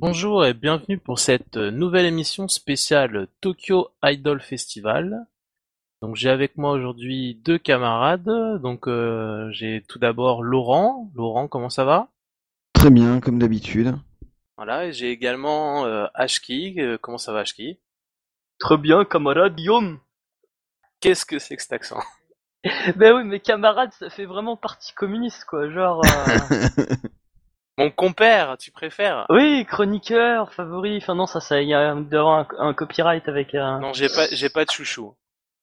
Bonjour et bienvenue pour cette nouvelle émission spéciale Tokyo Idol Festival. Donc j'ai avec moi aujourd'hui deux camarades. J'ai tout d'abord Laurent. Laurent, comment ça va? Très bien, comme d'habitude. Voilà, et j'ai également Ashki. Comment ça va Ashki? Très bien, camarade Guillaume. Qu'est-ce que c'est que cet accent? Ben oui, mes camarades, ça fait vraiment partie communiste, quoi. Genre, Mon compère, tu préfères? oui, chroniqueur, favori. Enfin non, il y a d'avoir un copyright avec. Non, j'ai pas de chouchou.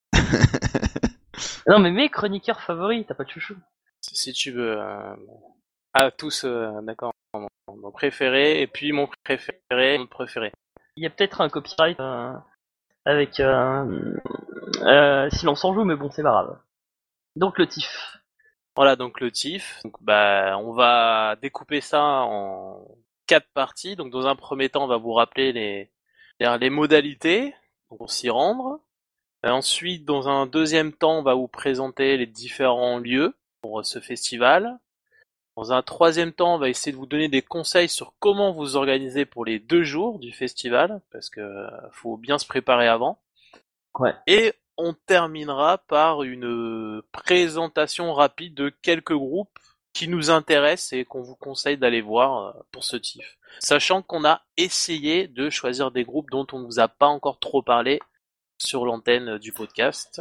Non, mais mes chroniqueurs favoris, t'as pas de chouchou. Si tu veux. Ah, tous, d'accord. Mon préféré, et puis mon préféré, mon préféré. Il y a peut-être un copyright avec Silence en joue, mais bon, c'est pas grave. Donc le TIFF. Voilà, donc le TIFF. On va découper ça en quatre parties. Donc, dans un premier temps, on va vous rappeler les modalités pour s'y rendre. Ensuite, dans un deuxième temps, on va vous présenter les différents lieux pour ce festival. Dans un troisième temps, on va essayer de vous donner des conseils sur comment vous organiser pour les 2 jours du festival, parce que faut bien se préparer avant. Ouais. Et on terminera par une présentation rapide de quelques groupes qui nous intéressent et qu'on vous conseille d'aller voir pour ce TIFF. Sachant qu'on a essayé de choisir des groupes dont on ne vous a pas encore trop parlé sur l'antenne du podcast.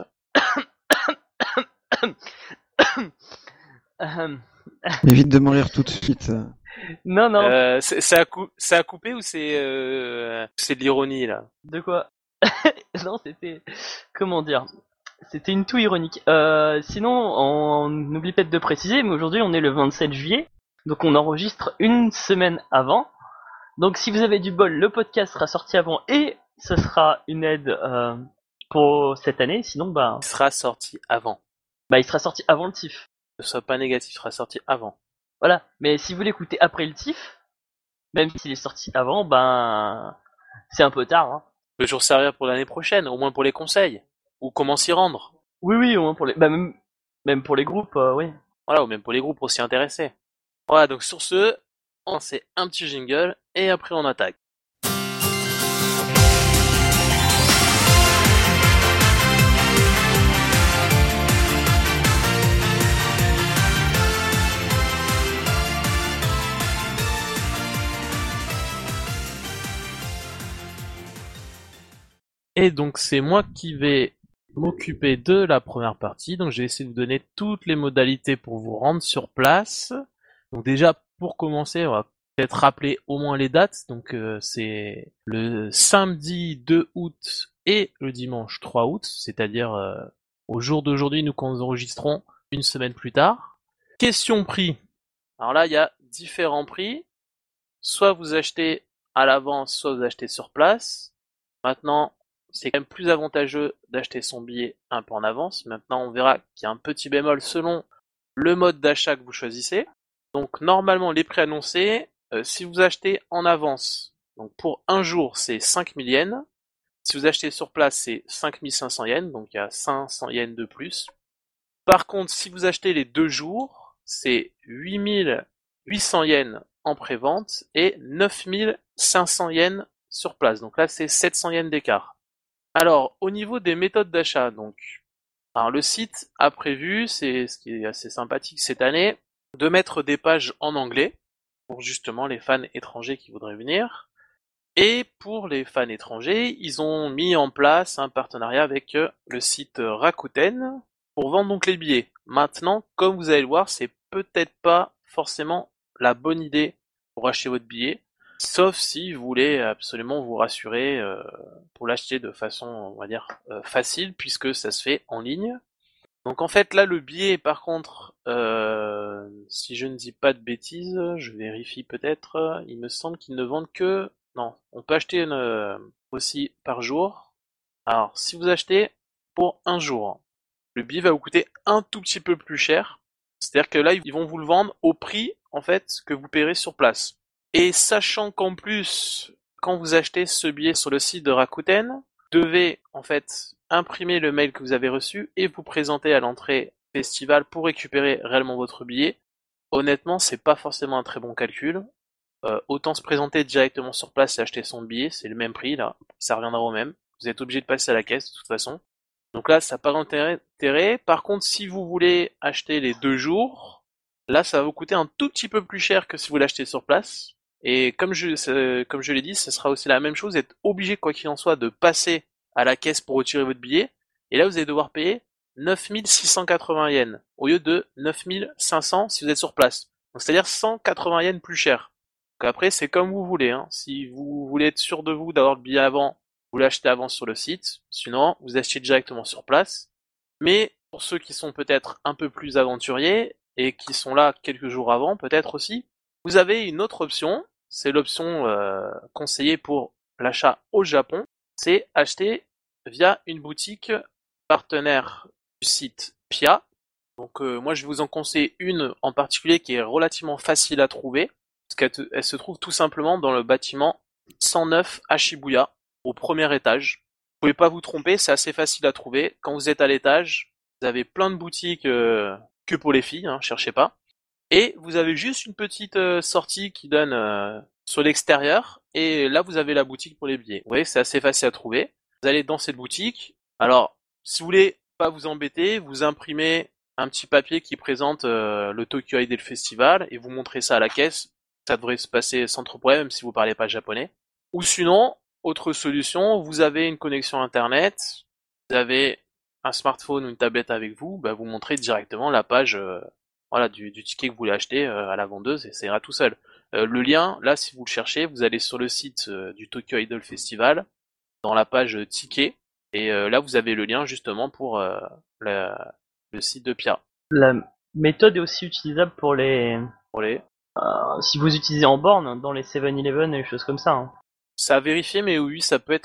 Évite de mourir tout de suite. Non, non. C'est à couper ou c'est de l'ironie là? De quoi? Non, c'était. Comment dire? C'était une toux ironique. Sinon, on n'oublie pas de préciser, mais aujourd'hui on est le 27 juillet, donc on enregistre une semaine avant. Donc si vous avez du bol, le podcast sera sorti avant et ce sera une aide pour cette année. Sinon, Il sera sorti avant. il sera sorti avant le TIFF. Ne sois pas négatif, il sera sorti avant. Voilà. Mais si vous l'écoutez après le TIFF, même s'il est sorti avant, c'est un peu tard. Hein. Peut toujours servir pour l'année prochaine, au moins pour les conseils. Ou comment s'y rendre. Oui, oui, au moins pour les, même pour les groupes, oui. Voilà, ou même pour les groupes aussi intéressés. Voilà, donc sur ce, on fait un petit jingle et après on attaque. Et donc c'est moi qui vais m'occuper de la première partie. Donc je vais essayer de vous donner toutes les modalités pour vous rendre sur place. Donc déjà pour commencer, on va peut-être rappeler au moins les dates. Donc c'est le samedi 2 août et le dimanche 3 août, c'est-à-dire au jour d'aujourd'hui, nous quand nous enregistrons une semaine plus tard. Question prix. Alors là, il y a différents prix. Soit vous achetez à l'avance, soit vous achetez sur place. Maintenant, c'est quand même plus avantageux d'acheter son billet un peu en avance. Maintenant, on verra qu'il y a un petit bémol selon le mode d'achat que vous choisissez. Donc normalement, les prix annoncés, si vous achetez en avance, donc pour un jour, c'est 5000 yens. Si vous achetez sur place, c'est 5500 yens, donc il y a 500 yens de plus. Par contre, si vous achetez les 2 jours, c'est 8800 yens en prévente et 9500 yens sur place. Donc là, c'est 700 yens d'écart. Alors, au niveau des méthodes d'achat, alors le site a prévu, c'est ce qui est assez sympathique cette année, de mettre des pages en anglais pour justement les fans étrangers qui voudraient venir. Et pour les fans étrangers, ils ont mis en place un partenariat avec le site Rakuten pour vendre donc les billets. Maintenant, comme vous allez le voir, c'est peut-être pas forcément la bonne idée pour acheter votre billet, sauf si vous voulez absolument vous rassurer pour l'acheter de façon, on va dire, facile, puisque ça se fait en ligne. Donc en fait là le billet par contre, si je ne dis pas de bêtises, je vérifie peut-être, il me semble qu'ils ne vendent que... Non, on peut acheter aussi par jour. Alors si vous achetez pour un jour, le billet va vous coûter un tout petit peu plus cher. C'est-à-dire que là ils vont vous le vendre au prix en fait que vous paierez sur place. Et sachant qu'en plus, quand vous achetez ce billet sur le site de Rakuten, vous devez en fait imprimer le mail que vous avez reçu et vous présenter à l'entrée festival pour récupérer réellement votre billet. Honnêtement, c'est pas forcément un très bon calcul. autant se présenter directement sur place et acheter son billet, c'est le même prix là, ça reviendra au même. Vous êtes obligé de passer à la caisse de toute façon. Donc là, ça n'a pas d'intérêt. Par contre, si vous voulez acheter les 2 jours, là, ça va vous coûter un tout petit peu plus cher que si vous l'achetez sur place. Et comme je l'ai dit, ce sera aussi la même chose. Vous êtes obligé, quoi qu'il en soit, de passer à la caisse pour retirer votre billet. Et là, vous allez devoir payer 9680 yens au lieu de 9500 si vous êtes sur place. Donc, c'est-à-dire 180 yens plus cher. Donc après, c'est comme vous voulez. Hein. Si vous voulez être sûr de vous d'avoir le billet avant, vous l'achetez avant sur le site. Sinon, vous achetez directement sur place. Mais pour ceux qui sont peut-être un peu plus aventuriers et qui sont là quelques jours avant, peut-être aussi, vous avez une autre option. C'est l'option conseillée pour l'achat au Japon. C'est acheter via une boutique partenaire du site Pia. Donc moi, je vais vous en conseiller une en particulier qui est relativement facile à trouver. Parce qu'elle se trouve tout simplement dans le bâtiment 109 à Shibuya, au premier étage. Vous pouvez pas vous tromper, c'est assez facile à trouver. Quand vous êtes à l'étage, vous avez plein de boutiques que pour les filles, hein, cherchez pas. Et vous avez juste une petite sortie qui donne sur l'extérieur. Et là, vous avez la boutique pour les billets. Vous voyez, c'est assez facile à trouver. Vous allez dans cette boutique. Alors, si vous voulez pas vous embêter, vous imprimez un petit papier qui présente le Tokyo Idol Festival et vous montrez ça à la caisse. Ça devrait se passer sans trop problème, même si vous parlez pas japonais. Ou sinon, autre solution, vous avez une connexion internet, vous avez un smartphone ou une tablette avec vous, bah vous montrez directement la page voilà, du ticket que vous voulez acheter à la vendeuse et ça ira tout seul. Le lien, là, si vous le cherchez, vous allez sur le site du Tokyo Idol Festival, dans la page ticket, et là, vous avez le lien justement pour le site de Pia. La méthode est aussi utilisable pour les... si vous utilisez en borne, dans les 7-Eleven et des choses comme ça. Hein. Ça a vérifié, mais oui, ça peut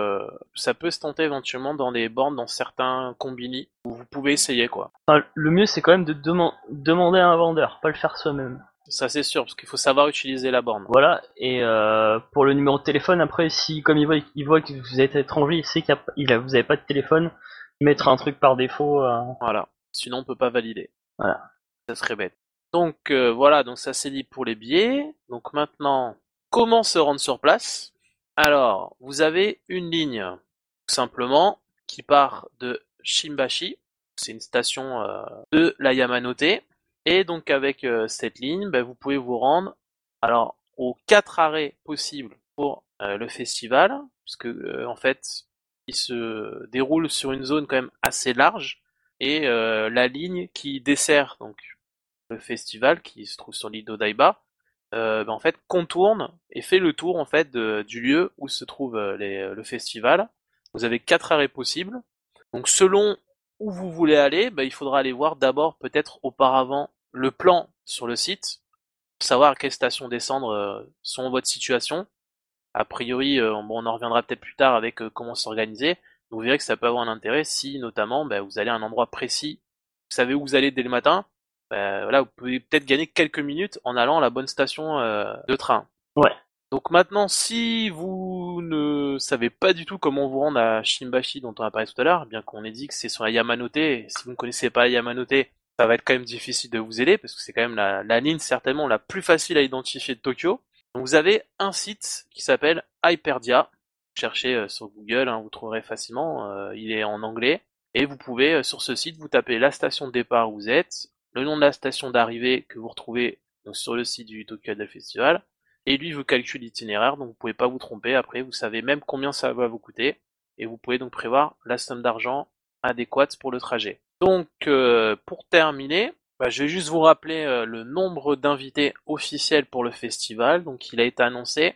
se tenter éventuellement dans des bornes, dans certains combini, où vous pouvez essayer, quoi. Enfin, le mieux, c'est quand même de demander à un vendeur, pas le faire soi-même. Ça, c'est sûr, parce qu'il faut savoir utiliser la borne. Voilà, et pour le numéro de téléphone, après, si, comme il voit que vous êtes étranger, il sait vous avez pas de téléphone, il mettra un truc par défaut. Voilà, sinon on peut pas valider. Voilà. Ça serait bête. Donc voilà, donc ça c'est dit pour les billets. Donc maintenant, comment se rendre sur place? Alors, vous avez une ligne, tout simplement, qui part de Shimbashi. C'est une station de la Yamanote. Et donc avec cette ligne, vous pouvez vous rendre alors aux 4 arrêts possibles pour le festival, puisque en fait, il se déroule sur une zone quand même assez large. Et la ligne qui dessert donc le festival, qui se trouve sur l'île d'Odaiba, en fait contourne et fait le tour en fait du lieu où se trouve le festival. Vous avez 4 arrêts possibles. Donc selon où vous voulez aller, il faudra aller voir d'abord peut-être auparavant le plan sur le site, pour savoir à quelle station descendre selon votre situation. A priori, on en reviendra peut-être plus tard avec comment s'organiser. Vous verrez que ça peut avoir un intérêt si notamment vous allez à un endroit précis, vous savez où vous allez dès le matin, voilà, vous pouvez peut-être gagner quelques minutes en allant à la bonne station de train. Ouais. Donc maintenant, si vous ne savez pas du tout comment vous rendre à Shimbashi dont on a parlé tout à l'heure, bien qu'on ait dit que c'est sur la Yamanote, et si vous ne connaissez pas la Yamanote, ça va être quand même difficile de vous aider, parce que c'est quand même la ligne certainement la plus facile à identifier de Tokyo. Donc vous avez un site qui s'appelle Hyperdia. Cherchez sur Google, vous trouverez facilement, il est en anglais. Et vous pouvez, sur ce site, vous tapez la station de départ où vous êtes, le nom de la station d'arrivée que vous retrouvez donc, sur le site du Tokyo Idol Festival, et lui vous calcule l'itinéraire, donc vous pouvez pas vous tromper. Après, vous savez même combien ça va vous coûter, et vous pouvez donc prévoir la somme d'argent adéquate pour le trajet. Donc, pour terminer, je vais juste vous rappeler le nombre d'invités officiels pour le festival. Donc, il a été annoncé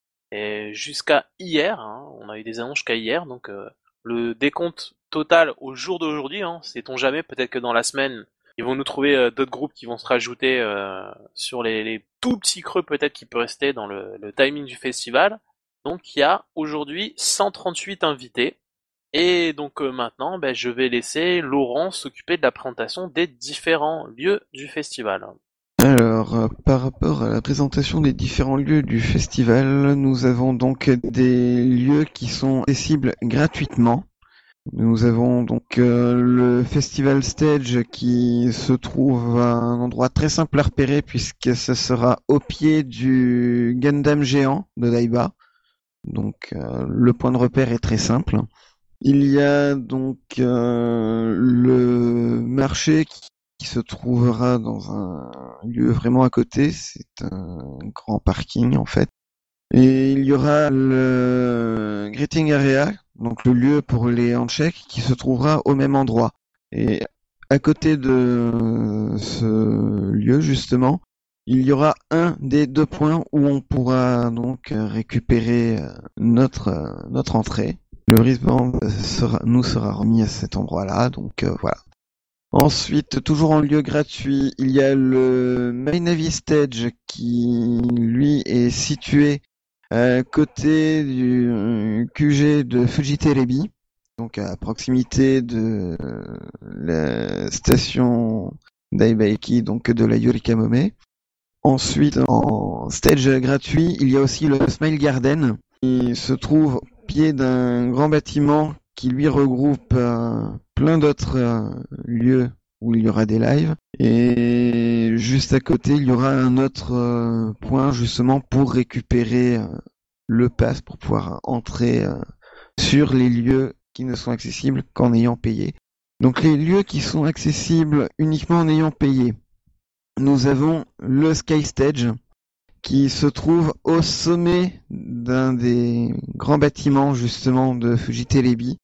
jusqu'à hier. On a eu des annonces jusqu'à hier. Donc, le décompte total au jour d'aujourd'hui, sait-on jamais, peut-être que dans la semaine, ils vont nous trouver d'autres groupes qui vont se rajouter sur les tout petits creux peut-être qui peut rester dans le timing du festival. Donc, il y a aujourd'hui 138 invités. Et donc maintenant, je vais laisser Laurent s'occuper de la présentation des différents lieux du festival. Alors, par rapport à la présentation des différents lieux du festival, nous avons donc des lieux qui sont accessibles gratuitement. Nous avons donc le Festival Stage qui se trouve à un endroit très simple à repérer puisque ce sera au pied du Gundam géant de Daiba. Donc le point de repère est très simple. Il y a donc le marché qui se trouvera dans un lieu vraiment à côté. C'est un grand parking en fait. Et il y aura le Greeting Area, donc le lieu pour les handshakes, qui se trouvera au même endroit. Et à côté de ce lieu, justement, il y aura un des 2 points où on pourra donc récupérer notre entrée. Le wristband nous sera remis à cet endroit-là, donc voilà. Ensuite, toujours en lieu gratuit, il y a le My Navy Stage qui, lui, est situé à côté du QG de Fujiterebi, donc à proximité de la station d'Aibaiki, donc de la Yurikamome. Ensuite, en stage gratuit, il y a aussi le Smile Garden, qui se trouve au pied d'un grand bâtiment qui lui regroupe plein d'autres lieux où il y aura des lives. Et juste à côté, il y aura un autre point justement pour récupérer le pass pour pouvoir entrer sur les lieux qui ne sont accessibles qu'en ayant payé. Donc les lieux qui sont accessibles uniquement en ayant payé. Nous avons le Sky Stage qui se trouve au sommet d'un des grands bâtiments justement de Fujiterebi.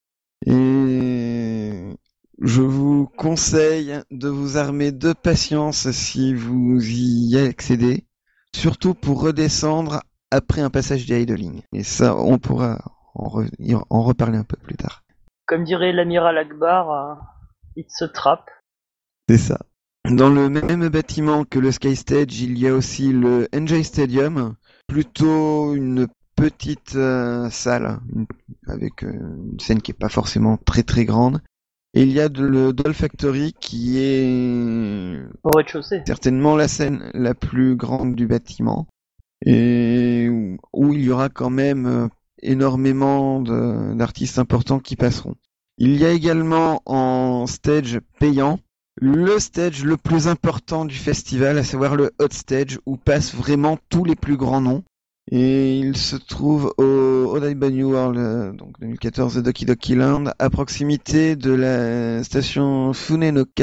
Et je vous conseille de vous armer de patience si vous y accédez, surtout pour redescendre après un passage du idling. Et ça, on pourra en reparler un peu plus tard. Comme dirait l'amiral Akbar, it's a trap. C'est ça. Dans le même bâtiment que le Sky Stage, il y a aussi le Enjoy Stadium, plutôt une petite salle avec une scène qui est pas forcément très très grande. Et il y a le Doll Factory qui est Au rez-de-chaussée. certainement la scène la plus grande du bâtiment et où il y aura quand même énormément d'artistes importants qui passeront. Il y a également en stage payant le stage le plus important du festival, à savoir le Hot Stage, où passent vraiment tous les plus grands noms. Et il se trouve au Odaiba New World, donc 2014 de Doki Doki Land, à proximité de la station Fune no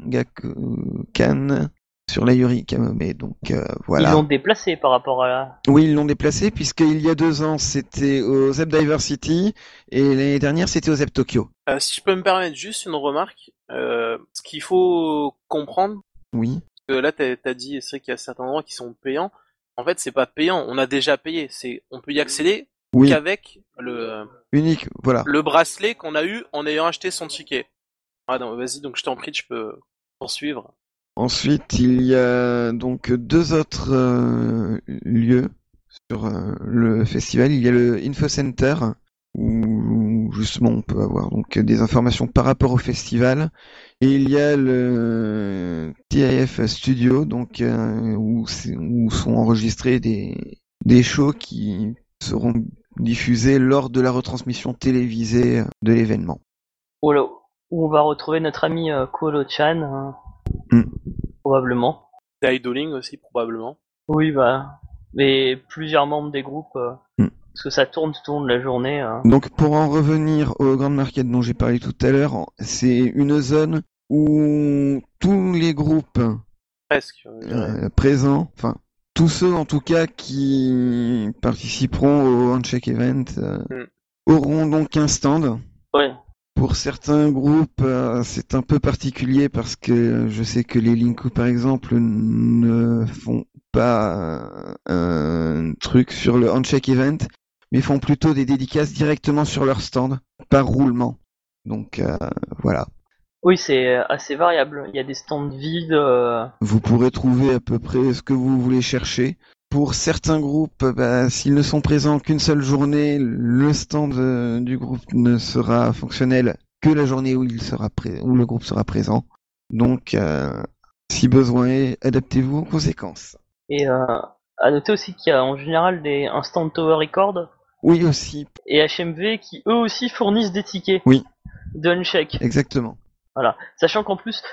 Gakukan sur la Yuri Kamome. Donc voilà. Ils l'ont déplacé par rapport à la... Oui, ils l'ont déplacé puisqu'il y a 2 ans c'était au Zep Diver City et l'année dernière c'était au Zep Tokyo. Si je peux me permettre juste une remarque, ce qu'il faut comprendre, Oui. parce que là t'as dit, c'est vrai qu'il y a certains endroits qui sont payants. En fait, c'est pas payant, on a déjà payé. On peut y accéder Oui. qu'avec le Unique, voilà. le bracelet qu'on a eu en ayant acheté son ticket. Ah non, vas-y, donc je t'en prie, tu peux poursuivre. Ensuite, il y a donc 2 autres lieux sur le festival. Il y a le Info Center où justement on peut avoir donc des informations par rapport au festival. Et il y a le TIF Studio donc où sont enregistrés des shows qui seront diffusés lors de la retransmission télévisée de l'événement. Oh là, où on va retrouver notre ami Kolo-chan, probablement. Idling aussi, probablement. Oui, bah... Et plusieurs membres des groupes, parce que ça tourne tout au long de la journée. Donc pour en revenir au Grand Market dont j'ai parlé tout à l'heure, c'est une zone où tous les groupes Presque. présents, enfin tous ceux en tout cas qui participeront au Handshake Event auront donc un stand. Ouais. Pour certains groupes, c'est un peu particulier parce que je sais que les Linku par exemple ne font pas un truc sur le Handshake Event, mais font plutôt des dédicaces directement sur leur stand, par roulement. Donc voilà. Oui, c'est assez variable. Il y a des stands vides. Vous pourrez trouver à peu près ce que vous voulez chercher. Pour certains groupes, s'ils ne sont présents qu'une seule journée, le stand du groupe ne sera fonctionnel que la journée où où le groupe sera présent. Donc, si besoin est, adaptez-vous aux conséquences. Et à noter aussi qu'il y a en général un stand Tower Record. Oui aussi. Et HMV qui eux aussi fournissent des tickets. Oui. de Uncheck. Exactement. Voilà. Sachant qu'en plus,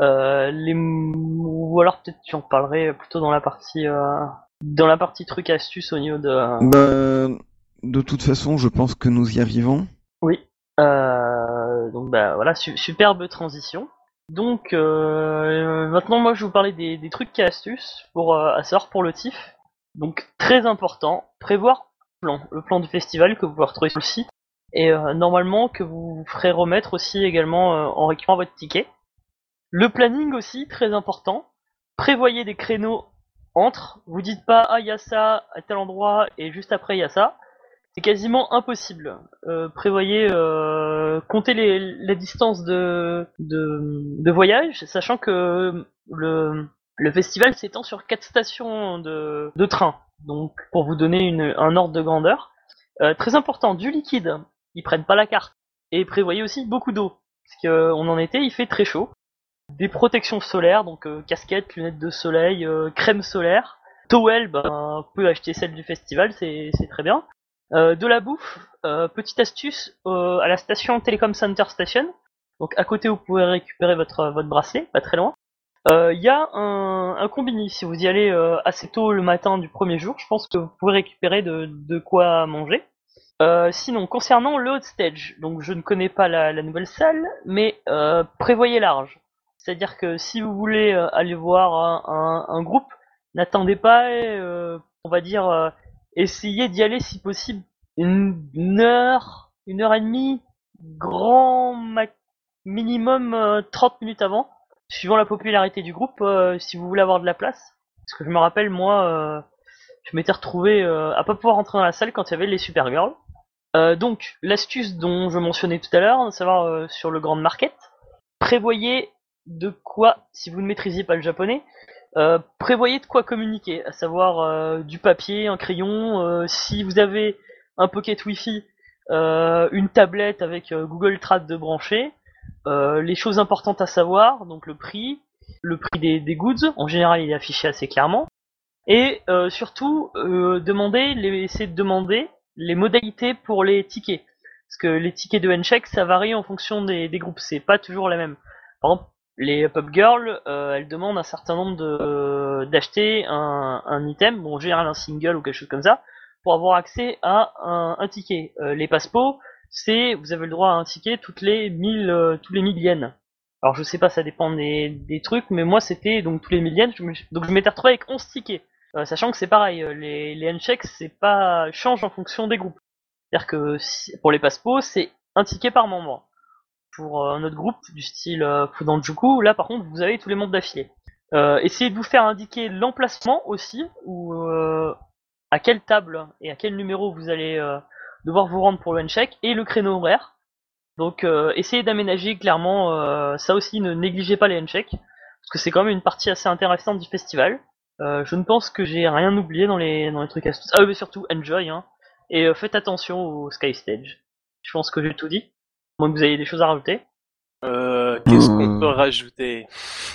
ou alors peut-être tu en parlerais plutôt dans la partie truc astuce au niveau de. De toute façon, je pense que nous y arrivons. Oui. Donc voilà, superbe transition. Donc maintenant moi je vais vous parler des trucs et astuces à savoir pour le TIFF. Donc très important, prévoir le plan du festival que vous pouvez retrouver sur le site et normalement que vous ferez remettre aussi également en récupérant votre ticket. Le planning aussi très important. Prévoyez des créneaux entre. Vous dites pas il y a ça à tel endroit et juste après il y a ça. C'est quasiment impossible. Prévoyez, comptez la distance de voyage, sachant que le festival s'étend sur 4 stations de train. Donc, pour vous donner un ordre de grandeur. Très important, du liquide. Ils prennent pas la carte. Et prévoyez aussi beaucoup d'eau. Parce qu'on en été, il fait très chaud. Des protections solaires, donc casquettes, lunettes de soleil, crème solaire. Towel, vous pouvez acheter celle du festival, c'est très bien. De la bouffe, petite astuce, à la station Telecom Center Station, donc à côté vous pouvez récupérer votre bracelet, pas très loin. Il y a un combini, si vous y allez assez tôt le matin du premier jour, je pense que vous pouvez récupérer de quoi manger. Sinon, concernant le hot stage, donc je ne connais pas la nouvelle salle, mais prévoyez large. C'est-à-dire que si vous voulez aller voir un groupe, n'attendez pas, on va dire, essayez d'y aller si possible une heure et demie, minimum 30 minutes avant, suivant la popularité du groupe, si vous voulez avoir de la place. Parce que je me rappelle, moi, je m'étais retrouvé à pas pouvoir rentrer dans la salle quand il y avait les Supergirls. Donc, l'astuce dont je mentionnais tout à l'heure, à savoir sur le Grand Market, prévoyez de quoi, si vous ne maîtrisiez pas le japonais, prévoyez de quoi communiquer, à savoir du papier, un crayon, si vous avez un pocket Wi-Fi, une tablette avec Google Trad de brancher, les choses importantes à savoir, donc le prix des goods, en général il est affiché assez clairement, et surtout essayez de demander les modalités pour les tickets, parce que les tickets de N-Check ça varie en fonction des groupes, c'est pas toujours la même. Par exemple, les Pop Girls, elles demandent un certain nombre d'acheter un item, bon en général un single ou quelque chose comme ça, pour avoir accès à un ticket. Les Passepo, vous avez le droit à un ticket tous les 1000 yens. Alors je sais pas, ça dépend des trucs, mais moi c'était donc tous les 1000 yens, donc je m'étais retrouvé avec 11 tickets. Sachant que c'est pareil, les handshakes changent en fonction des groupes. C'est-à-dire que pour les Passepo, c'est un ticket par membre. Pour notre groupe du style Fudanjuku, là par contre vous avez tous les membres d'affilée. Essayez de vous faire indiquer l'emplacement aussi, ou à quelle table et à quel numéro vous allez devoir vous rendre pour le handshake, et le créneau horaire. Donc essayez d'aménager clairement, ça aussi ne négligez pas les handshakes, parce que c'est quand même une partie assez intéressante du festival. Je ne pense que j'ai rien oublié dans les trucs astuces. Ah oui, mais surtout enjoy, hein, et faites attention au Sky Stage. Je pense que j'ai tout dit. Moins que vous ayez des choses à rajouter. Qu'est-ce qu'on peut rajouter?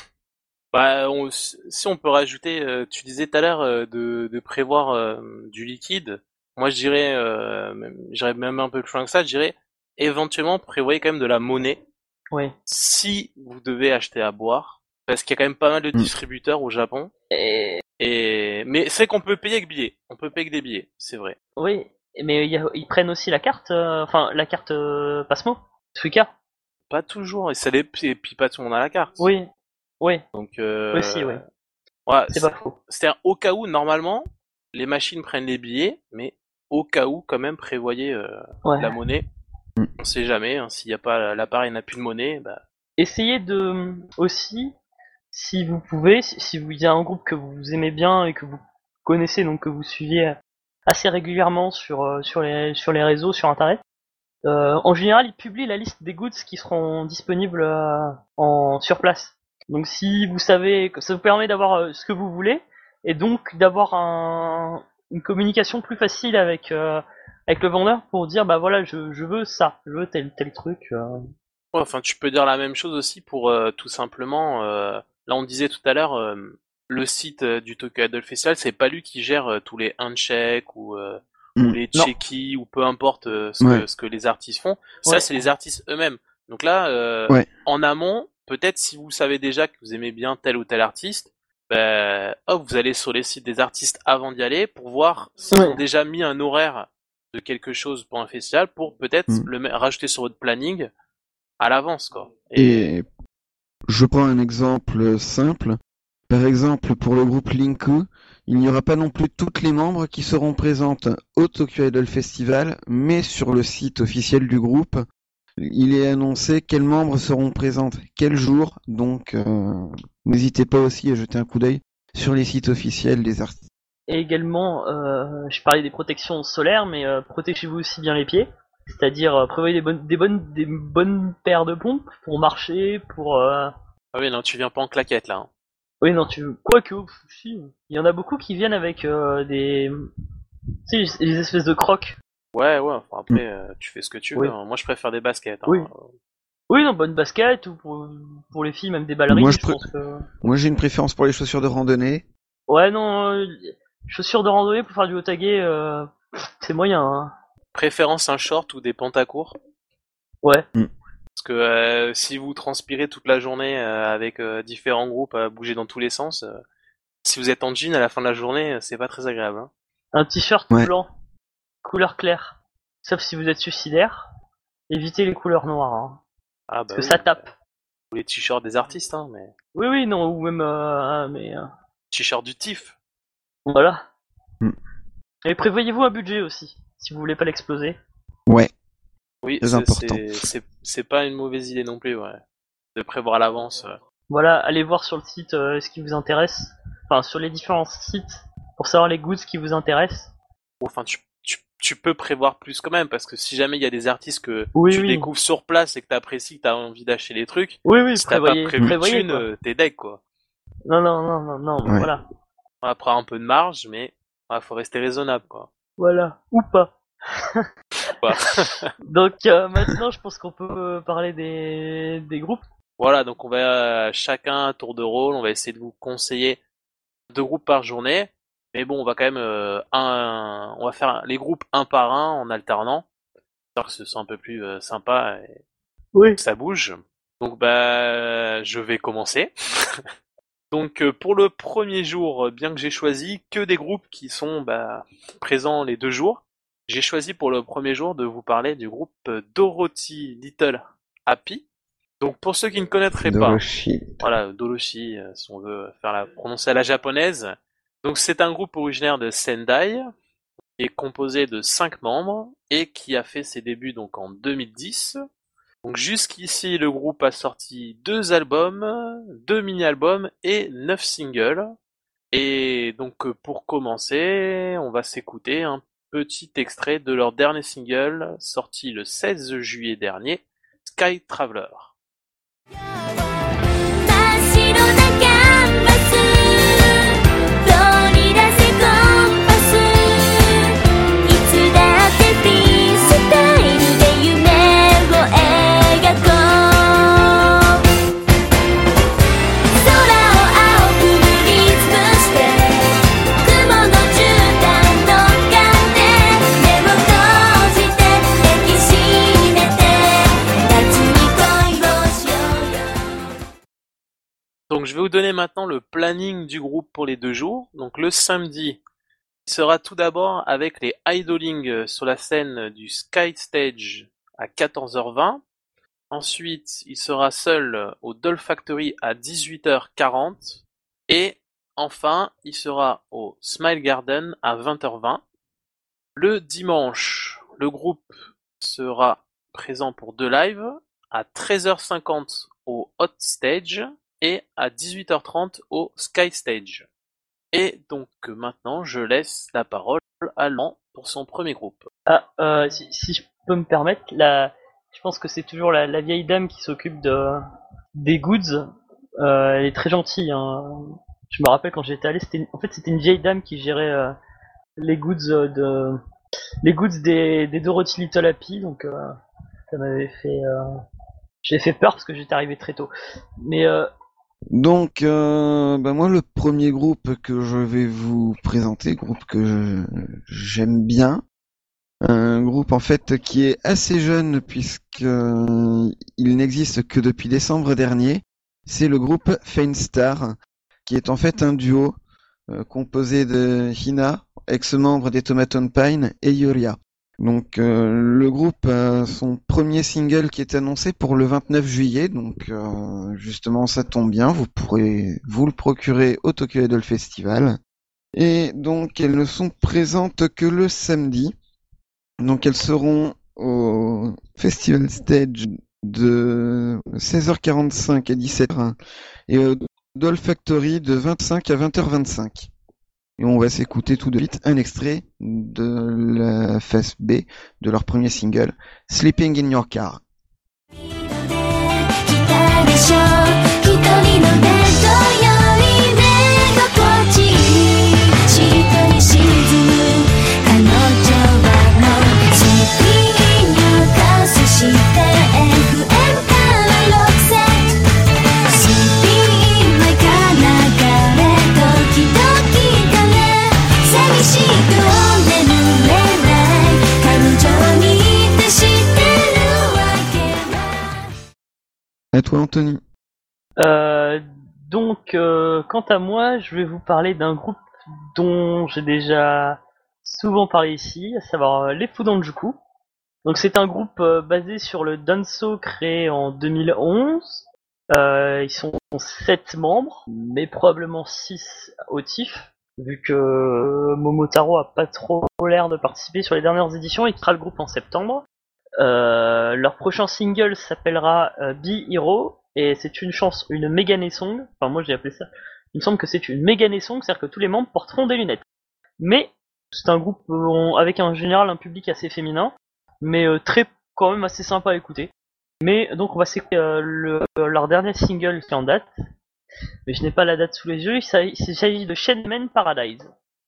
Si on peut rajouter, tu disais tout à l'heure de prévoir du liquide. Moi, j'irais même un peu plus loin que ça. Je dirais éventuellement prévoyez quand même de la monnaie. Oui. Si vous devez acheter à boire, parce qu'il y a quand même pas mal de distributeurs au Japon. Mais c'est qu'on peut payer avec billets. On peut payer avec des billets, c'est vrai. Oui, mais ils prennent aussi la carte, la carte Pasmo, Suica. Pas toujours, et puis pas tout le monde a la carte. Oui, oui. Donc aussi, oui. Ouais, c'est pas faux. C'est-à-dire au cas où, normalement, les machines prennent les billets, mais au cas où, quand même, prévoyez la monnaie. On sait jamais, hein, s'il y a pas l'appareil n'a plus de monnaie, bah. Essayez aussi, si vous pouvez, si vous y a un groupe que vous aimez bien et que vous connaissez, donc que vous suiviez assez régulièrement sur les réseaux, sur internet. En général, ils publient la liste des goods qui seront disponibles sur place. Donc si vous savez que ça vous permet d'avoir ce que vous voulez et donc d'avoir une communication plus facile avec le vendeur pour dire bah voilà je veux ça, je veux tel truc. Ouais, enfin tu peux dire la même chose aussi pour tout simplement là on disait tout à l'heure le site du Tokyo Idol Festival, c'est pas lui qui gère tous les handshakes ou les checky ou peu importe ce que les artistes font. Ça c'est les artistes eux-mêmes. Donc là, Ouais. en amont, peut-être si vous savez déjà que vous aimez bien tel ou tel artiste, hop, vous allez sur les sites des artistes avant d'y aller pour voir s'ils ont déjà mis un horaire de quelque chose pour un festival pour peut-être rajouter sur votre planning à l'avance, quoi. Et je prends un exemple simple. Par exemple, pour le groupe Linku, il n'y aura pas non plus toutes les membres qui seront présentes au Tokyo Idol Festival, mais sur le site officiel du groupe, il est annoncé quels membres seront présents, quel jour, donc n'hésitez pas aussi à jeter un coup d'œil sur les sites officiels des artistes. Et également, je parlais des protections solaires, mais protégez-vous aussi bien les pieds. C'est-à-dire prévoyez des bonnes paires de pompes pour marcher, pour... Ah oui, non, tu viens pas en claquette, là. Hein. Oui, non, quoique, si. Il y en a beaucoup qui viennent avec des... Tu sais, les espèces de crocs. Ouais, enfin, après, tu fais ce que tu veux. Hein. Moi, je préfère des baskets. Hein. Oui. Oui, non, bonne basket, ou pour les filles, même des ballerines, je pense que... Moi, j'ai une préférence pour les chaussures de randonnée. Ouais, non, chaussures de randonnée pour faire du haut-taguet, c'est moyen, hein. Préférence un short ou des pantacourts. Ouais. Parce que si vous transpirez toute la journée avec différents groupes à bouger dans tous les sens, si vous êtes en jean à la fin de la journée, c'est pas très agréable. Hein. Un t-shirt blanc, couleur claire. Sauf si vous êtes suicidaire, évitez les couleurs noires. Hein. Ah, parce que ça tape. Ou les t-shirts des artistes, hein, mais... Oui, non, ou même... T-shirt du TIFF. Voilà. Et prévoyez-vous un budget aussi, si vous voulez pas l'exploser. Ouais. Oui, c'est pas une mauvaise idée non plus, ouais. De prévoir à l'avance. Voilà, allez voir sur le site ce qui vous intéresse. Enfin, sur les différents sites, pour savoir les goods qui vous intéressent. Enfin, tu peux prévoir plus quand même, parce que si jamais il y a des artistes que tu découvres sur place et que t'apprécies, que t'as envie d'acheter les trucs, si t'as pas prévu de thune, t'es deg, quoi. Non, voilà. On prendre un peu de marge, mais faut rester raisonnable, quoi. Voilà, ou pas. Donc maintenant, je pense qu'on peut parler des groupes. Voilà, donc on va chacun à tour de rôle, on va essayer de vous conseiller 2 groupes par journée. Mais bon, on va quand même on va faire les groupes un par un en alternant, histoire que ce soit un peu plus sympa et que ça bouge. Donc je vais commencer. Donc pour le premier jour, bien que j'ai choisi que des groupes qui sont présents les 2 jours, j'ai choisi pour le premier jour de vous parler du groupe Dorothy Little Happy. Donc pour ceux qui ne connaîtraient pas, voilà, Doroshi, si on veut prononcer à la japonaise. Donc c'est un groupe originaire de Sendai, qui est composé de 5 membres et qui a fait ses débuts donc en 2010. Donc jusqu'ici, le groupe a sorti 2 albums, 2 mini-albums et 9 singles. Et donc pour commencer, on va s'écouter un petit extrait de leur dernier single sorti le 16 juillet dernier, Sky Traveler. Donc je vais vous donner maintenant le planning du groupe pour les 2 jours. Donc le samedi, il sera tout d'abord avec les Idoling sur la scène du Sky Stage à 14h20. Ensuite, il sera seul au Doll Factory à 18h40. Et enfin, il sera au Smile Garden à 20h20. Le dimanche, le groupe sera présent pour 2 lives à 13h50 au Hot Stage et à 18h30 au Sky Stage. Et donc maintenant, je laisse la parole à Laurent pour son premier groupe. Si je peux me permettre, je pense que c'est toujours la vieille dame qui s'occupe des goods. Elle est très gentille. Hein. Je me rappelle quand j'étais allé, c'était une vieille dame qui gérait les goods des Dorothy Little Happy. Donc ça m'avait fait, j'ai fait peur parce que j'étais arrivé très tôt. Mais donc moi le premier groupe que je vais vous présenter, groupe que j'aime bien, Un groupe en fait qui est assez jeune puisque il n'existe que depuis décembre dernier. C'est le groupe Feinstar, qui est en fait un duo composé de Hina, ex-membre des Tomaton Pine, et Yuria. Donc le groupe a son premier single qui est annoncé pour le 29 juillet, donc justement ça tombe bien, vous pourrez vous le procurer au Tokyo Idol Festival. Et donc elles ne sont présentes que le samedi. Donc elles seront au Festival Stage de 16h45 à 17h et au Doll Factory de 25 à 20h25. Et on va s'écouter tout de suite un extrait de la phase B de leur premier single, Sleeping in Your Car. À toi, Anthony. Quant à moi, je vais vous parler d'un groupe dont j'ai déjà souvent parlé ici, à savoir les Fudanjuku. Donc c'est un groupe basé sur le danso créé en 2011. Ils sont 7 membres, mais probablement 6 autifs, vu que Momotaro a pas trop l'air de participer sur les dernières éditions et quittera le groupe en septembre. Leur prochain single s'appellera Be Hero et c'est une Megane Song. Enfin moi j'ai appelé ça. Il me semble que c'est une Megane Song, c'est-à-dire que tous les membres porteront des lunettes. Mais c'est un groupe avec en général un public assez féminin, mais très quand même assez sympa à écouter. Mais donc on va s'écouter leur dernier single qui est en date, mais je n'ai pas la date sous les yeux. Il s'agit de Shenmen Paradise.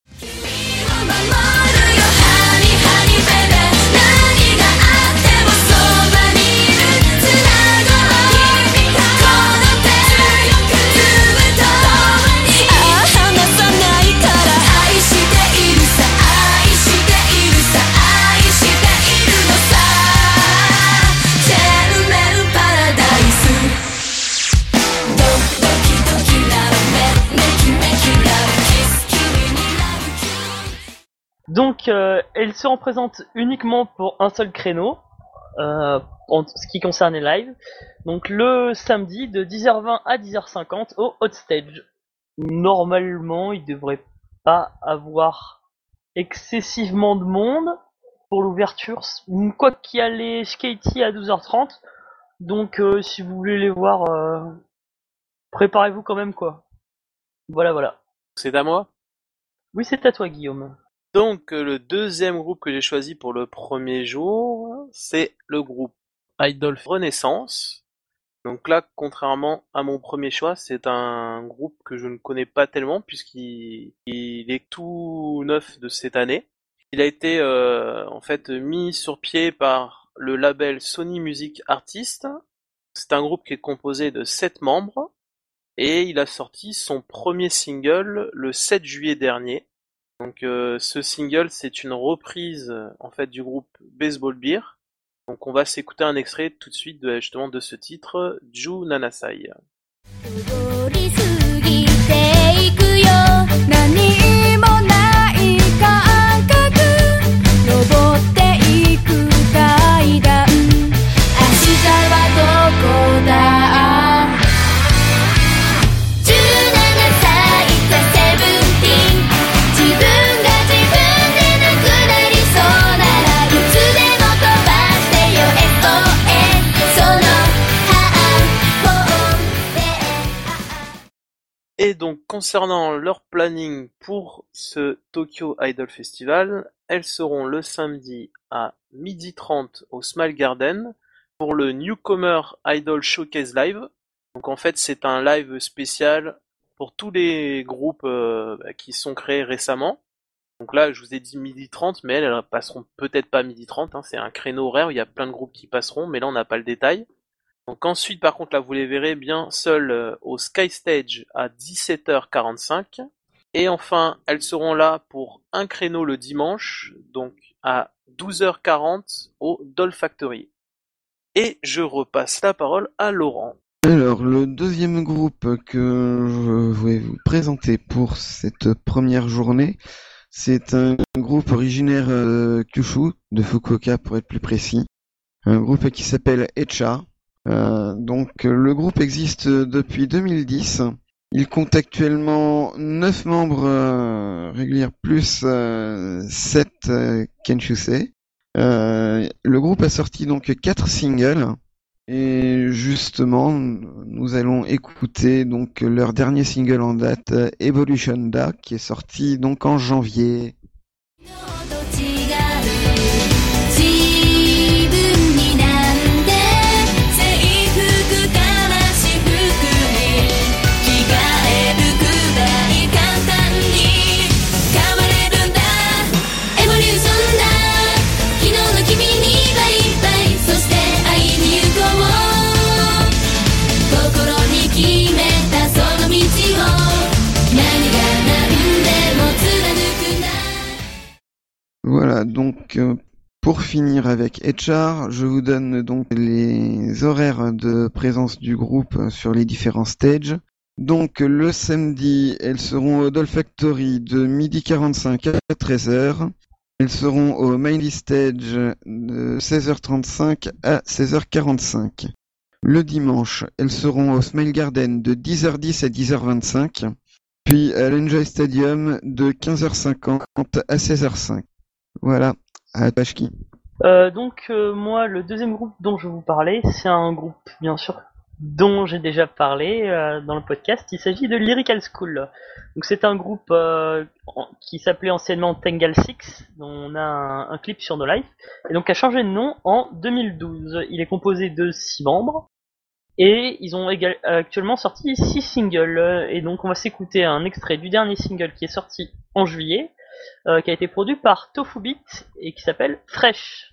Donc, elle se représente uniquement pour un seul créneau, en ce qui concerne les lives. Donc, le samedi de 10h20 à 10h50 au Hot Stage. Normalement, il devrait pas avoir excessivement de monde pour l'ouverture. Quoi qu'il y a les Skaty à 12h30. Donc, si vous voulez les voir, préparez-vous quand même, quoi. Voilà. C'est à moi? Oui, c'est à toi, Guillaume. Donc le deuxième groupe que j'ai choisi pour le premier jour, c'est le groupe Idol Renaissance. Donc là, contrairement à mon premier choix, c'est un groupe que je ne connais pas tellement puisqu'il est tout neuf de cette année. Il a été en fait mis sur pied par le label Sony Music Artists. C'est un groupe qui est composé de 7 membres et il a sorti son premier single le 7 juillet dernier. Donc ce single, c'est une reprise en fait du groupe Baseball Beer. Donc on va s'écouter un extrait tout de suite justement de ce titre, Ju Nanasai. Et donc concernant leur planning pour ce Tokyo Idol Festival, elles seront le samedi à 12h30 au Smile Garden pour le Newcomer Idol Showcase Live. Donc en fait c'est un live spécial pour tous les groupes qui sont créés récemment. Donc là je vous ai dit 12h30 mais elles passeront peut-être pas 12h30, c'est un créneau horaire où il y a plein de groupes qui passeront mais là on n'a pas le détail. Donc ensuite par contre là vous les verrez bien seuls au Sky Stage à 17h45 Et enfin, elles seront là pour un créneau le dimanche, donc à 12h40 au Doll Factory. Et je repasse la parole à Laurent. Alors, le deuxième groupe que je vais vous présenter pour cette première journée, c'est un groupe originaire de Kyushu, de Fukuoka pour être plus précis. Un groupe qui s'appelle Echa. Donc, le groupe existe depuis 2010. Il compte actuellement 9 membres réguliers plus 7 Kenshusei. Le groupe a sorti donc 4 singles. Et justement, nous allons écouter donc leur dernier single en date, Evolution Da, qui est sorti donc en janvier. 'Voilà, donc pour finir avec HR, je vous donne donc les horaires de présence du groupe sur les différents stages. Donc le samedi, elles seront au Doll Factory de 12h45 à 13h. Elles seront au Main Stage de 16h35 à 16h45. Le dimanche, elles seront au Smile Garden de 10h10 à 10h25. Puis à l'Enjoy Stadium de 15h50 à 16h05. Voilà, à Tashki. Moi, le deuxième groupe dont je vais vous parler, c'est un groupe, bien sûr, dont j'ai déjà parlé dans le podcast. Il s'agit de Lyrical School. Donc c'est un groupe qui s'appelait anciennement Tengal 6, dont on a un clip sur No Life, et donc a changé de nom en 2012. Il est composé de 6 membres, et ils ont actuellement sorti 6 singles. Et donc on va s'écouter un extrait du dernier single qui est sorti en juillet, qui a été produit par Tofu Beat et qui s'appelle Fresh.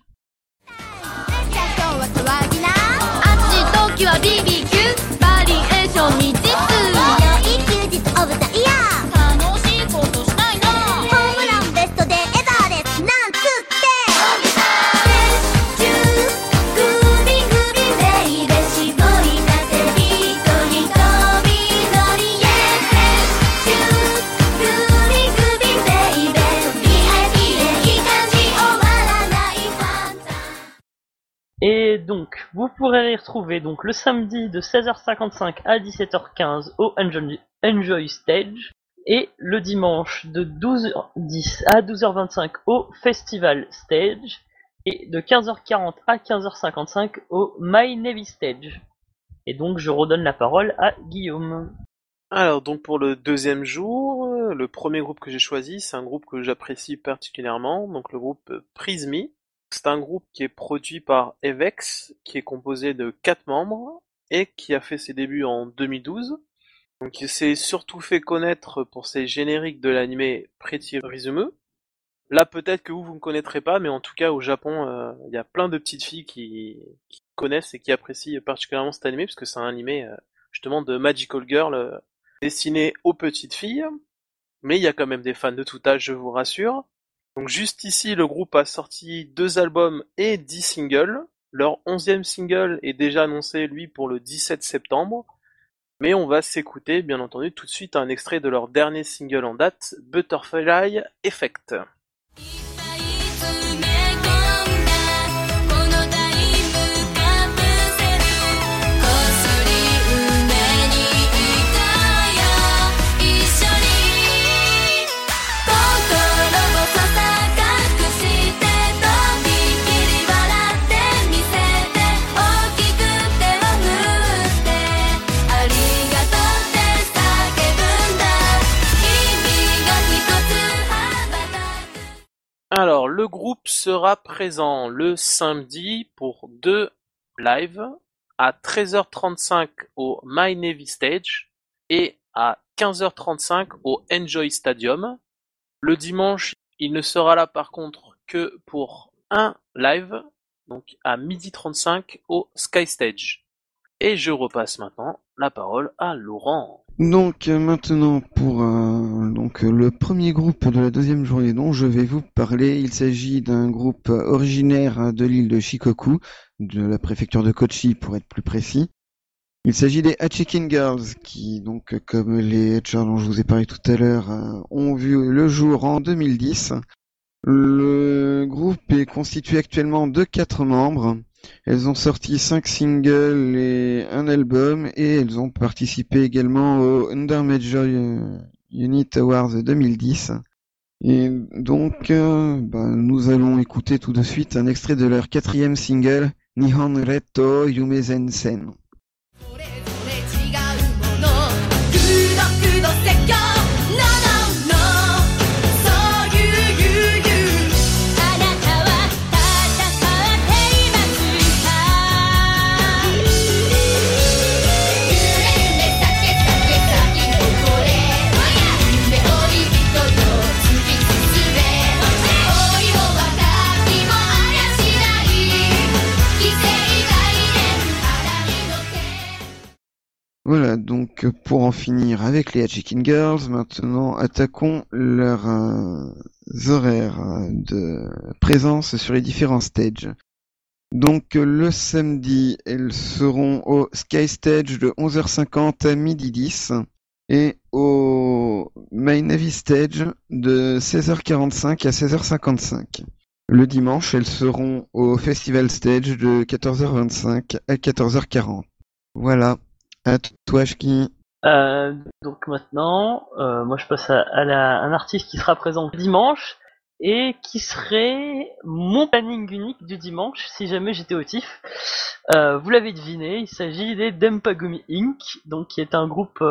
Et donc, vous pourrez les retrouver donc le samedi de 16h55 à 17h15 au Enjoy Stage et le dimanche de 12h10 à 12h25 au Festival Stage et de 15h40 à 15h55 au My Navy Stage. Et donc, je redonne la parole à Guillaume. Alors donc pour le deuxième jour, le premier groupe que j'ai choisi, c'est un groupe que j'apprécie particulièrement, donc le groupe Prismy. C'est un groupe qui est produit par Avex, qui est composé de 4 membres et qui a fait ses débuts en 2012. Donc il s'est surtout fait connaître pour ses génériques de l'anime Pretty Resume. Là peut-être que vous ne connaîtrez pas, mais en tout cas au Japon, il y a plein de petites filles qui connaissent et qui apprécient particulièrement cet anime, parce que c'est un anime justement de Magical Girl destiné aux petites filles. Mais il y a quand même des fans de tout âge, je vous rassure. Donc juste ici, le groupe a sorti 2 albums et 10 singles. Leur 11e single est déjà annoncé, lui, pour le 17 septembre. Mais on va s'écouter, bien entendu, tout de suite un extrait de leur dernier single en date, Butterfly Effect. Alors, le groupe sera présent le samedi pour 2 lives à 13h35 au My Navy Stage et à 15h35 au Enjoy Stadium. Le dimanche, il ne sera là par contre que pour un live, donc à 12h35 au Sky Stage. Et je repasse maintenant la parole à Laurent. Donc maintenant pour le premier groupe de la deuxième journée dont je vais vous parler, il s'agit d'un groupe originaire de l'île de Shikoku, de la préfecture de Kochi pour être plus précis. Il s'agit des Hachikin Girls qui, donc comme les Hatchers dont je vous ai parlé tout à l'heure, ont vu le jour en 2010. Le groupe est constitué actuellement de 4 membres. Elles ont sorti 5 singles et un album et elles ont participé également au Under Major Unit Awards 2010. Et donc, nous allons écouter tout de suite un extrait de leur 4e single, Nihon Retto Yume Zen-sen. それぞれ違うものくどくど説教 No no no そういうあなたは戦っていますか夢夢さけさけ先をこれ夢追い人と突き進め老いも若きもあやしない犠牲概念腹に乗って Voilà, donc pour en finir avec les Hachikin Girls, maintenant attaquons leurs horaires de présence sur les différents stages. Donc le samedi, elles seront au Sky Stage de 11h50 à 12h10 et au My Navy Stage de 16h45 à 16h55. Le dimanche, elles seront au Festival Stage de 14h25 à 14h40. Voilà. À toi, Shki. Donc maintenant, moi je passe à un artiste qui sera présent dimanche et qui serait mon planning unique du dimanche si jamais j'étais au TIFF. Vous l'avez deviné, il s'agit des Dempagumi Inc., donc qui est un groupe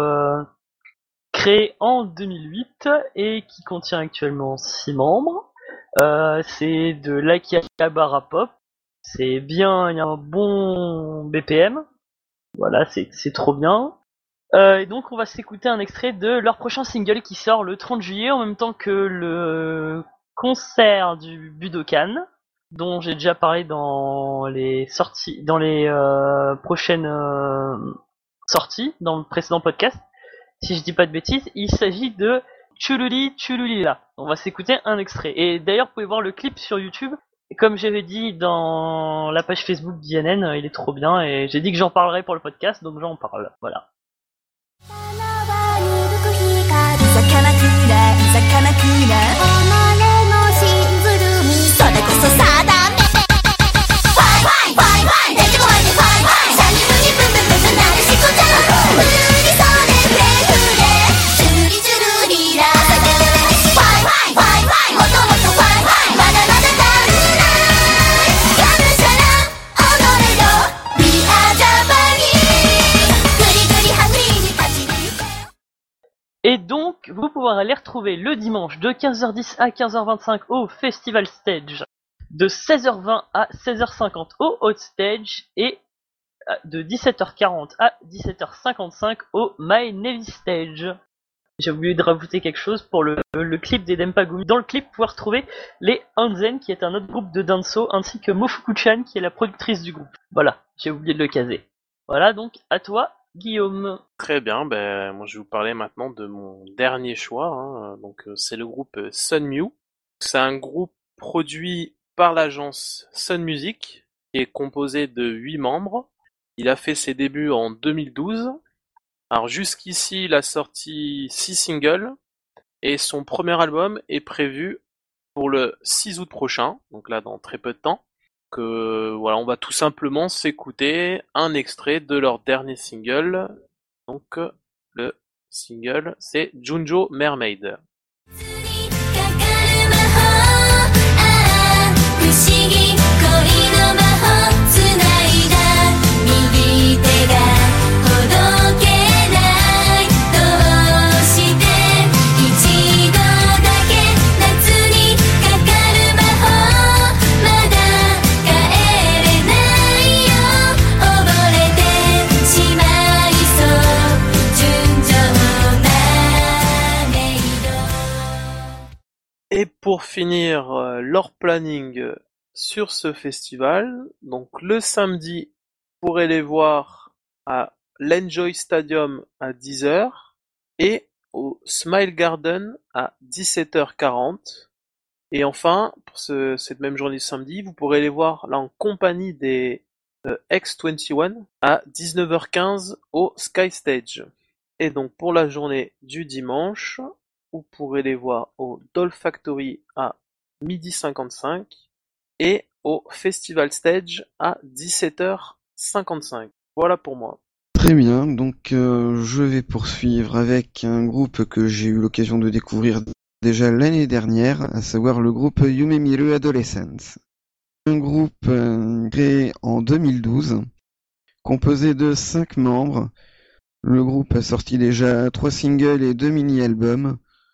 créé en 2008 et qui contient actuellement 6 membres. C'est de l'Akihabara Pop, c'est bien, il y a un bon BPM. Voilà, c'est trop bien. Et donc on va s'écouter un extrait de leur prochain single qui sort le 30 juillet en même temps que le concert du Budokan, dont j'ai déjà parlé dans les sorties, dans les prochaines sorties, dans le précédent podcast. Si je dis pas de bêtises, il s'agit de Chululi Chululila. On va s'écouter un extrait. Et d'ailleurs, vous pouvez voir le clip sur YouTube. Et comme j'avais dit dans la page Facebook d'INN, il est trop bien et j'ai dit que j'en parlerai pour le podcast, donc j'en parle. Voilà. 「鈍く光る魚くらい魚くらい」「己のシングルにそれこそ定め」「ファイファイファイファイ出てこいでファイファイ」「シャニムニブンブンブンブンなでしこちゃう」「フルリソーでフレフレ」「チュルリチュルリラ」「ファイファイファイファイもともとファイファイ」「まだまだ足りない」「がむしゃら己よ We are Japanese」「グリグリハングリーに立ち抜いて」 Et donc, vous pourrez les retrouver le dimanche de 15h10 à 15h25 au Festival Stage, de 16h20 à 16h50 au Hot Stage et de 17h40 à 17h55 au My Navy Stage. J'ai oublié de rajouter quelque chose pour le clip des Dempagumi. Dans le clip, vous pouvez retrouver les Hanzen, qui est un autre groupe de danso, ainsi que Mofuku-chan, qui est la productrice du groupe. Voilà, j'ai oublié de le caser. Voilà, donc à toi, Guillaume. Très bien, moi je vais vous parler maintenant de mon dernier choix, hein. Donc c'est le groupe Sunmu. C'est un groupe produit par l'agence Sun Music, qui est composé de 8 membres. Il a fait ses débuts en 2012. Alors jusqu'ici, il a sorti 6 singles et son premier album est prévu pour le 6 août prochain, donc là dans très peu de temps. Voilà, on va tout simplement s'écouter un extrait de leur dernier single. Donc le single c'est Junjo Mermaid. かかる魔法ああ不思議恋の魔法つないだ右手がほどけないどうして一度だけ夏にかかる魔法まだ帰れないよ溺れてしまいそう純情なメイド Et pour finir leur planning sur ce festival, donc le samedi, vous pourrez les voir à l'Enjoy Stadium à 10h. et au Smile Garden à 17h40. Et enfin, pour cette même journée de samedi, vous pourrez les voir là en compagnie des X21 à 19h15 au Sky Stage. Et donc pour la journée du dimanche, vous pourrez les voir au Doll Factory à 12h55 et au Festival Stage à 17h55. Voilà pour moi. Très bien, donc je vais poursuivre avec un groupe que j'ai eu l'occasion de découvrir déjà l'année dernière, à savoir le groupe Yume Miru Adolescence. Un groupe créé en 2012, composé de 5 membres. Le groupe a sorti déjà 3 singles et 2 mini-albums.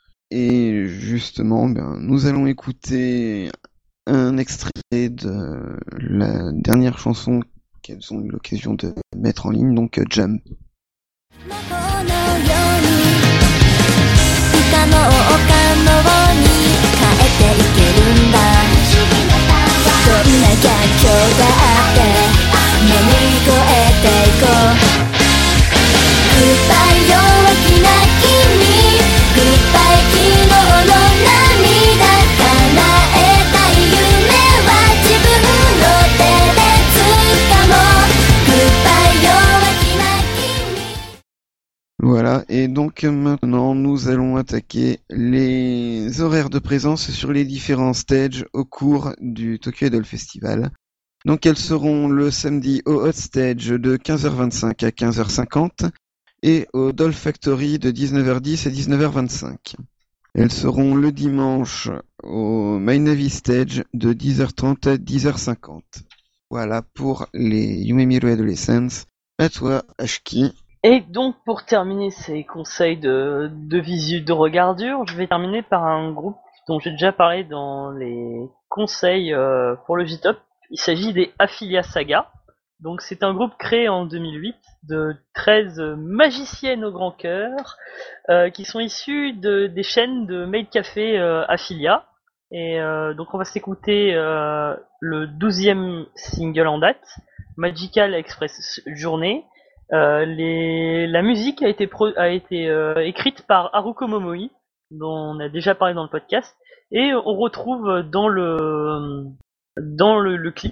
Et justement, nous allons écouter un extrait de la dernière chanson qu'elles ont eu l'occasion de mettre en ligne, donc Jump. 魔法のように不可能を可能に変えていけるんだどんな逆境があって乗り越えていこうグッバイ弱気な君グッバイ昨日の涙叶えたい夢は自分の手で掴もうグッバイ弱気な君 Voilà, et donc maintenant nous allons attaquer les horaires de présence sur les différents stages au cours du Tokyo Idol Festival. Donc elles seront le samedi au Hot Stage de 15h25 à 15h50 et au Doll Factory de 19h10 à 19h25. Elles seront le dimanche au My Navy Stage de 10h30 à 10h50. Voilà pour les Yume Miru Adolescence. À toi, Ashki. Et donc pour terminer ces conseils de visu de regardure, je vais terminer par un groupe dont j'ai déjà parlé dans les conseils pour le J-Top. Il s'agit des Aphilia Saga. Donc c'est un groupe créé en 2008 de 13 magiciennes au grand cœur qui sont issues des chaînes de Maid Café Aphilia. Et donc on va s'écouter le 12e single en date, Magical Express Journée. La musique a été écrite par Haruko Momoi, dont on a déjà parlé dans le podcast, et on retrouve dans le clip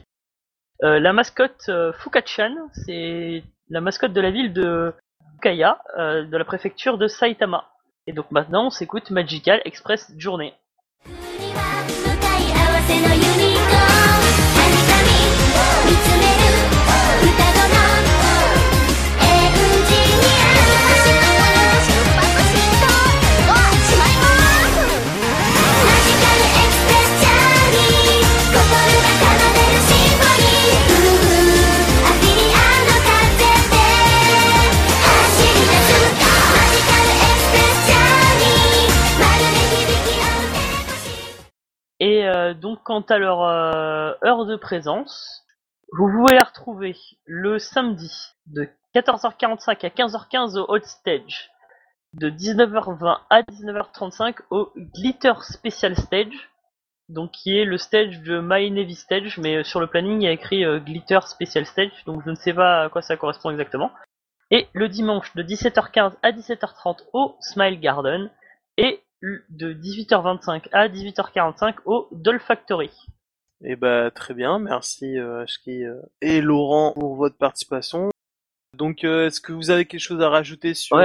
la mascotte Fukachan, c'est la mascotte de la ville de Fukaya, de la préfecture de Saitama. Et donc maintenant on s'écoute Magical Express Journée. 向かい合わせのユニコーンはにかみ見つめる双子のエンジニア出発進行ドアしまいますマジカルエクスプレスジャーニー心が奏でるシンフォニーアフィリアの風で走り出すマジカルエクスプレスジャーニーまるで響き合う手越し Et donc quant à leur heure de présence, vous pouvez la retrouver le samedi de 14h45 à 15h15 au Hot Stage, de 19h20 à 19h35 au Glitter Special Stage, donc qui est le stage de My Navy Stage, mais sur le planning il y a écrit Glitter Special Stage, donc je ne sais pas à quoi ça correspond exactement. Et le dimanche de 17h15 à 17h30 au Smile Garden, et de 18h25 à 18h45 au Doll Factory. Et très bien, merci Ashki et Laurent pour votre participation. Donc est-ce que vous avez quelque chose à rajouter sur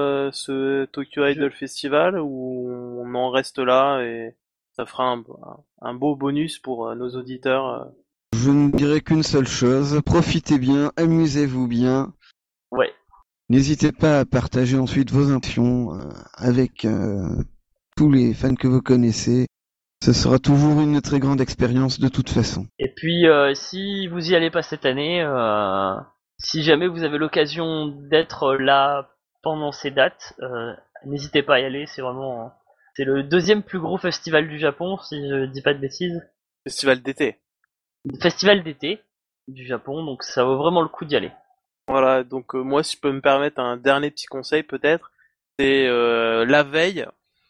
ce Tokyo Idol Festival ou on en reste là et ça fera un beau bonus pour nos auditeurs Je ne dirais qu'une seule chose, profitez bien, amusez-vous bien. Ouais. N'hésitez pas à partager ensuite vos impressions avec tous les fans que vous connaissez. Ce sera toujours une très grande expérience de toute façon. Et puis si vous y allez pas cette année, si jamais vous avez l'occasion d'être là pendant ces dates, n'hésitez pas à y aller, c'est vraiment c'est le deuxième plus gros festival du Japon si je dis pas de bêtises. festival d'été. Festival d'été du Japon, donc ça vaut vraiment le coup d'y aller. Voilà, donc moi si je peux me permettre un dernier petit conseil peut-être, c'est la veille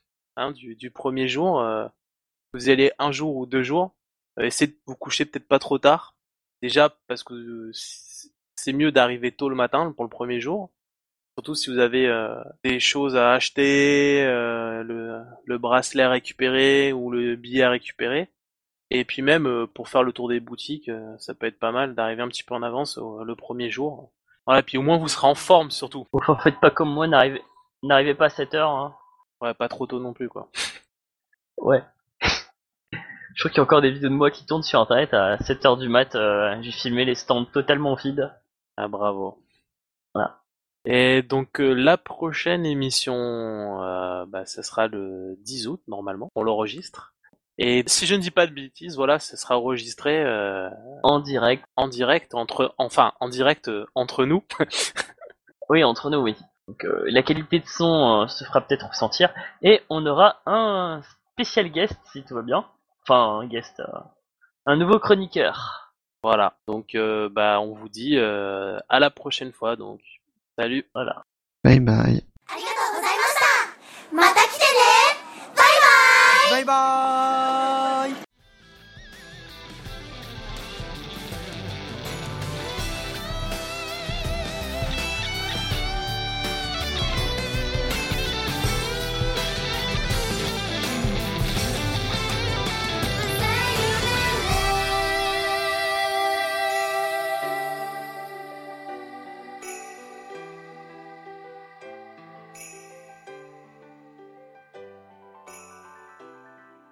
du premier jour, vous y allez un jour ou 2 jours, essayez de vous coucher peut-être pas trop tard, déjà parce que c'est mieux d'arriver tôt le matin pour le premier jour, Surtout si vous avez des choses à acheter, le bracelet à récupérer ou le billet à récupérer. Et puis même pour faire le tour des boutiques, ça peut être pas mal d'arriver un petit peu en avance le premier jour. Voilà, puis au moins vous serez en forme surtout. Enfin, faites pas comme moi, n'arrivez pas à 7h. Hein. Ouais, pas trop tôt non plus quoi. Ouais. Je crois qu'il y a encore des vidéos de moi qui tournent sur internet à 7h du mat. J'ai filmé les stands totalement vides. Ah bravo. Voilà. Et donc la prochaine émission, ça sera le 10 août normalement. On l'enregistre. Et si je ne dis pas de bêtises, voilà, ça sera enregistré En direct. en direct entre nous. Oui, entre nous, oui. Donc la qualité de son se fera peut-être ressentir. Et on aura un spécial guest, si tout va bien. Enfin, un guest, un nouveau chroniqueur. Voilà. Donc on vous dit à la prochaine fois. Donc salut. Voilà. Bye bye. ありがとうございました。また来てね。バイバイ。 バイバーイ。